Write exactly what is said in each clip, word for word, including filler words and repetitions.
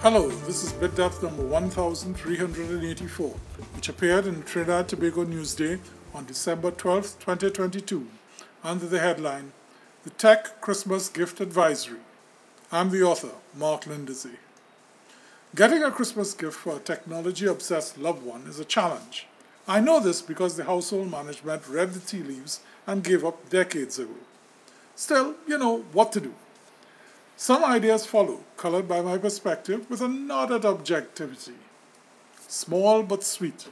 Hello, this is BitDepth number one thousand three hundred eighty-four, which appeared in Trinidad Tobago Newsday on December twelfth, twenty twenty-two, under the headline, The Tech Christmas Gift Advisory. I'm the author, Mark Lindsay. Getting a Christmas gift for a technology-obsessed loved one is a challenge. I know this because the household management read the tea leaves and gave up decades ago. Still, you know what to do. Some ideas follow, colored by my perspective with a nod at objectivity. Small but sweet.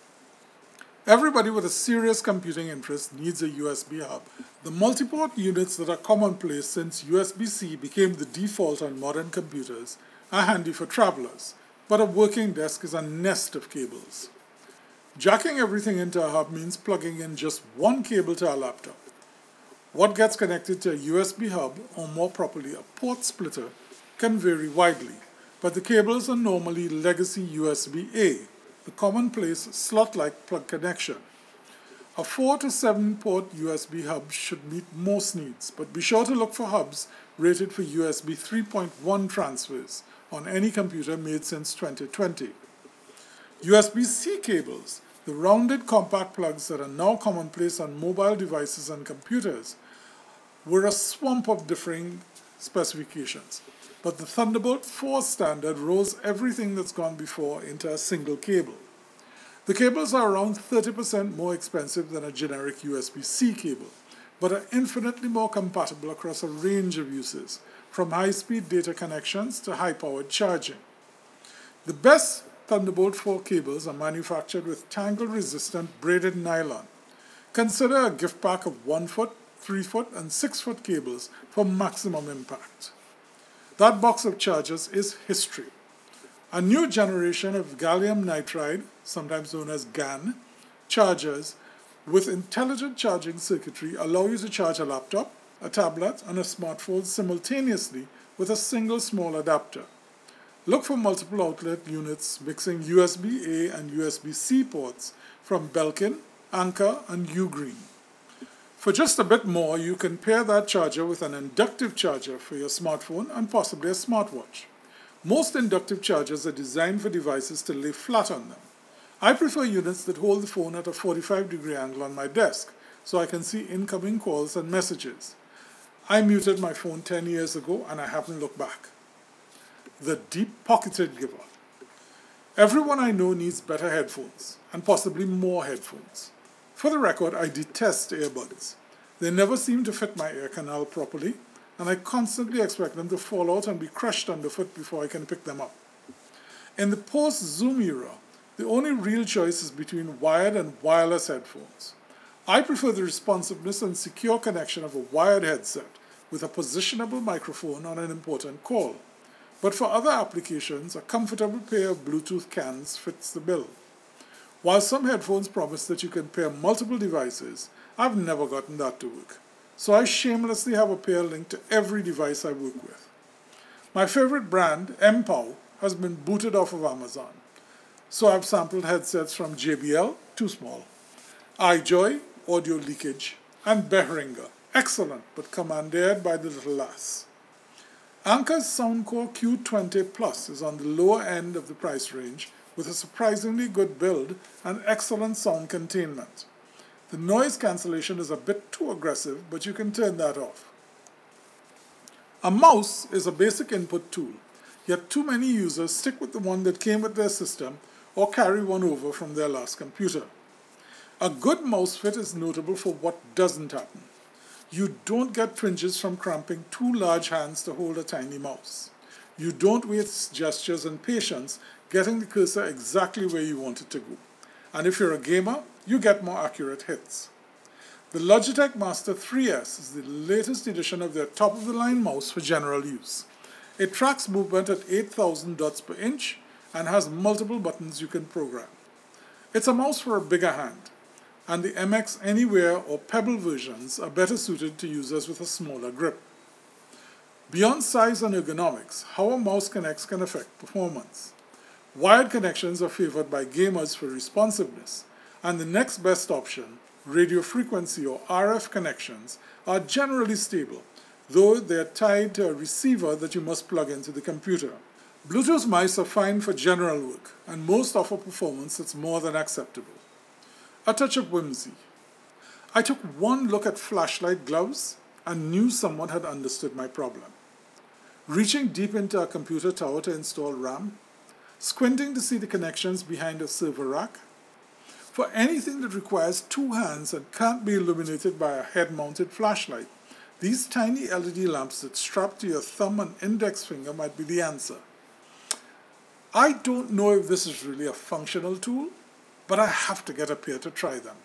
Everybody with a serious computing interest needs a U S B hub. The multi-port units that are commonplace since U S B C became the default on modern computers are handy for travelers, but a working desk is a nest of cables. Jacking everything into a hub means plugging in just one cable to a laptop. What gets connected to a U S B hub, or more properly a port splitter, can vary widely, but the cables are normally legacy U S B A, the commonplace slot-like plug connection. A four to seven port U S B hub should meet most needs, but be sure to look for hubs rated for U S B three point one transfers on any computer made since twenty twenty. U S B C cables, the rounded compact plugs that are now commonplace on mobile devices and computers, were a swamp of differing specifications, but the Thunderbolt four standard rolls everything that's gone before into a single cable. The cables are around thirty percent more expensive than a generic U S B C cable, but are infinitely more compatible across a range of uses, from high-speed data connections to high-powered charging. The best Thunderbolt four cables are manufactured with tangle-resistant braided nylon. Consider a gift pack of one foot, three foot, and six foot cables for maximum impact. That box of chargers is history. A new generation of gallium nitride, sometimes known as GaN, chargers with intelligent charging circuitry allow you to charge a laptop, a tablet, and a smartphone simultaneously with a single small adapter. Look for multiple outlet units mixing U S B A and U S B C ports from Belkin, Anker, and Ugreen. For just a bit more, you can pair that charger with an inductive charger for your smartphone and possibly a smartwatch. Most inductive chargers are designed for devices to lay flat on them. I prefer units that hold the phone at a forty-five degree angle on my desk so I can see incoming calls and messages. I muted my phone ten years ago and I haven't looked back. The deep-pocketed giver. Everyone I know needs better headphones, and possibly more headphones. For the record, I detest earbuds. They never seem to fit my ear canal properly, and I constantly expect them to fall out and be crushed underfoot before I can pick them up. In the post-Zoom era, the only real choice is between wired and wireless headphones. I prefer the responsiveness and secure connection of a wired headset with a positionable microphone on an important call. But for other applications, a comfortable pair of Bluetooth cans fits the bill. While some headphones promise that you can pair multiple devices, I've never gotten that to work. So I shamelessly have a pair linked to every device I work with. My favorite brand, M P O W, has been booted off of Amazon. So I've sampled headsets from J B L, too small, iJoy, audio leakage, and Behringer, excellent but commandeered by the little lass. Anker's Soundcore Q twenty Plus is on the lower end of the price range with a surprisingly good build and excellent sound containment. The noise cancellation is a bit too aggressive, but you can turn that off. A mouse is a basic input tool, yet too many users stick with the one that came with their system or carry one over from their last computer. A good mouse fit is notable for what doesn't happen. You don't get twinges from cramping two large hands to hold a tiny mouse. You don't waste gestures and patience getting the cursor exactly where you want it to go. And if you're a gamer, you get more accurate hits. The Logitech Master three S is the latest edition of their top-of-the-line mouse for general use. It tracks movement at eight thousand dots per inch and has multiple buttons you can program. It's a mouse for a bigger hand, and the M X Anywhere or Pebble versions are better suited to users with a smaller grip. Beyond size and ergonomics, how a mouse connects can affect performance. Wired connections are favored by gamers for responsiveness, and the next best option, radio frequency or R F connections, are generally stable, though they are tied to a receiver that you must plug into the computer. Bluetooth mice are fine for general work, and most offer performance that's more than acceptable. A touch of whimsy. I took one look at flashlight gloves and knew someone had understood my problem. Reaching deep into a computer tower to install RAM, squinting to see the connections behind a server rack. For anything that requires two hands and can't be illuminated by a head-mounted flashlight, these tiny L E D lamps that strap to your thumb and index finger might be the answer. I don't know if this is really a functional tool, but I have to get a pair to try them.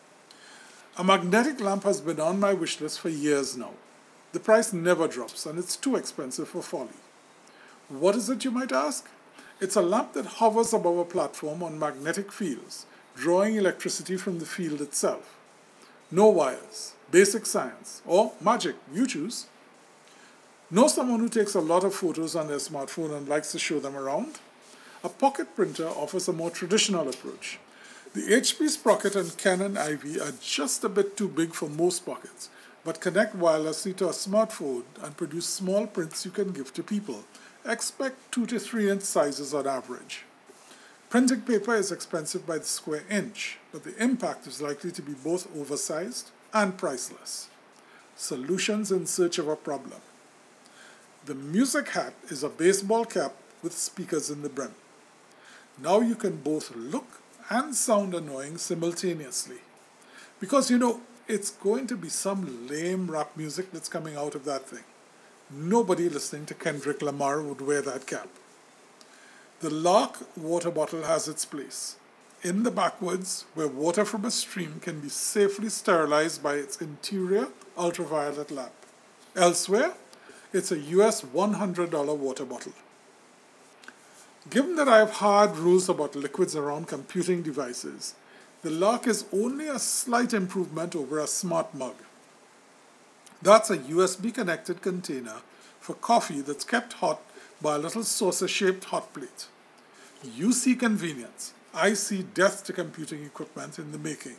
A magnetic lamp has been on my wish list for years now. The price never drops and it's too expensive for folly. What is it, you might ask? It's a lamp that hovers above a platform on magnetic fields, drawing electricity from the field itself. No wires, basic science, or magic, you choose. Know someone who takes a lot of photos on their smartphone and likes to show them around? A pocket printer offers a more traditional approach. The H P Sprocket and Canon I V are just a bit too big for most pockets, but connect wirelessly to a smartphone and produce small prints you can give to people. Expect two to three inch sizes on average. Printing paper is expensive by the square inch, but the impact is likely to be both oversized and priceless. Solutions in search of a problem. The music hat is a baseball cap with speakers in the brim. Now you can both look and sound annoying simultaneously. Because you know, it's going to be some lame rap music that's coming out of that thing. Nobody listening to Kendrick Lamar would wear that cap. The Lark water bottle has its place. In the backwoods, where water from a stream can be safely sterilized by its interior ultraviolet lamp. Elsewhere, it's a U S one hundred dollar water bottle. Given that I have hard rules about liquids around computing devices, the Lark is only a slight improvement over a smart mug. That's a U S B-connected container for coffee that's kept hot by a little saucer-shaped hot plate. You see convenience. I see death to computing equipment in the making.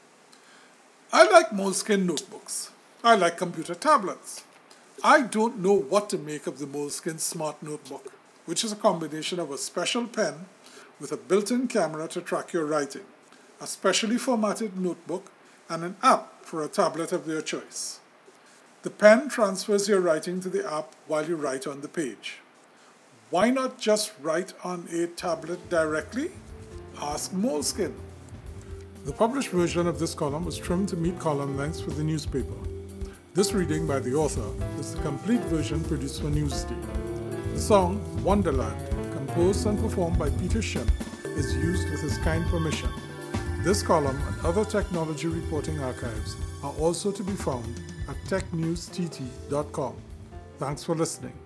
I like Moleskine notebooks. I like computer tablets. I don't know what to make of the Moleskine Smart Notebook, which is a combination of a special pen with a built-in camera to track your writing, a specially formatted notebook, and an app for a tablet of your choice. The pen transfers your writing to the app while you write on the page. Why not just write on a tablet directly? Ask Moleskine. The published version of this column was trimmed to meet column lengths for the newspaper. This reading by the author is the complete version produced for Newsday. The song Wonderland, composed and performed by Peter Shim, is used with his kind permission. This column and other technology reporting archives are also to be found at tech news t t dot com. Thanks for listening.